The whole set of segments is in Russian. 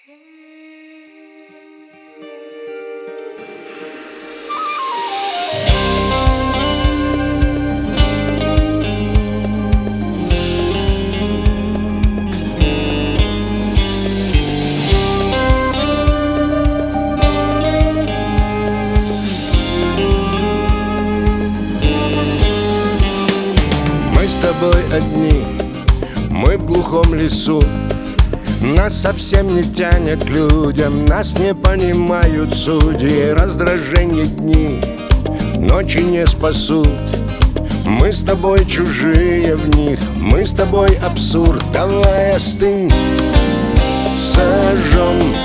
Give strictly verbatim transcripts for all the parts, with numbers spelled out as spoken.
Мы с тобой одни, мы в глухом лесу. Нас совсем не тянет к людям, нас не понимают судьи. Раздражение дни, ночи не спасут. Мы с тобой чужие в них, мы с тобой абсурд. Давай остынь, сожжем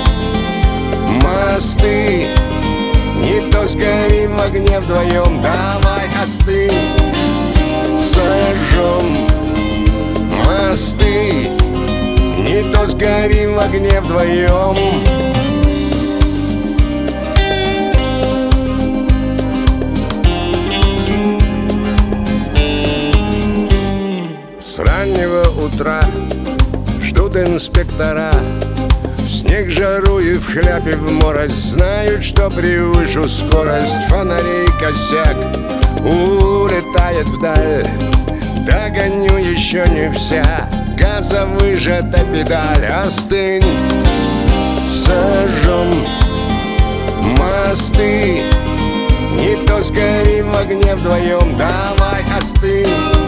мосты. Не то сгорим в огне вдвоем. Давай остынь, сожжем мосты. Не то сгорим в огне вдвоем. С раннего утра ждут инспектора. В снег, жару и в хляпе в мороз. Знают, что превышу скорость. Фонарей косяк улетает вдаль. Догоню еще не вся, газа выжата педаль. Остынь, сожжем мосты. Не то сгорим в огне вдвоем. Давай остынь,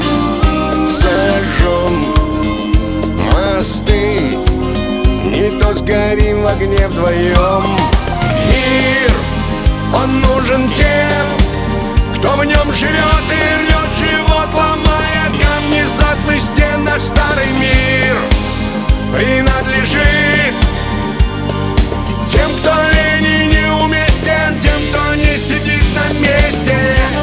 сожжем мосты. Не то сгорим в огне вдвоем. Мир, он нужен тем, кто в нем живет и рвет живот, ломая камни затлых стен. Наш старый мир принадлежит тем, кто лень и неуместен, тем, кто не сидит на месте.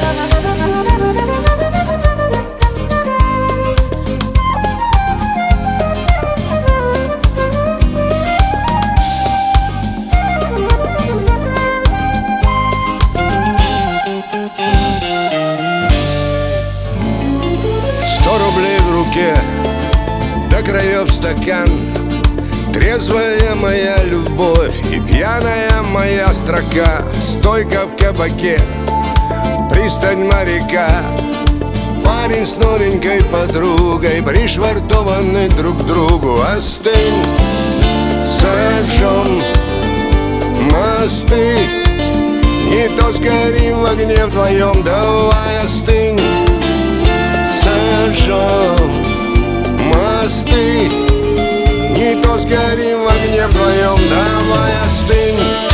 Сто рублей в руке, до краев стакан. Трезвая моя любовь и пьяная моя строка. Стойка в кабаке, пристань моряка. Парень с новенькой подругой пришвартованы друг к другу. Остынь, сожжем мосты. Не то сгорим в огне вдвоем. Давай остынь, сожжем мосты. Не то сгорим в огне вдвоем. Давай остынь,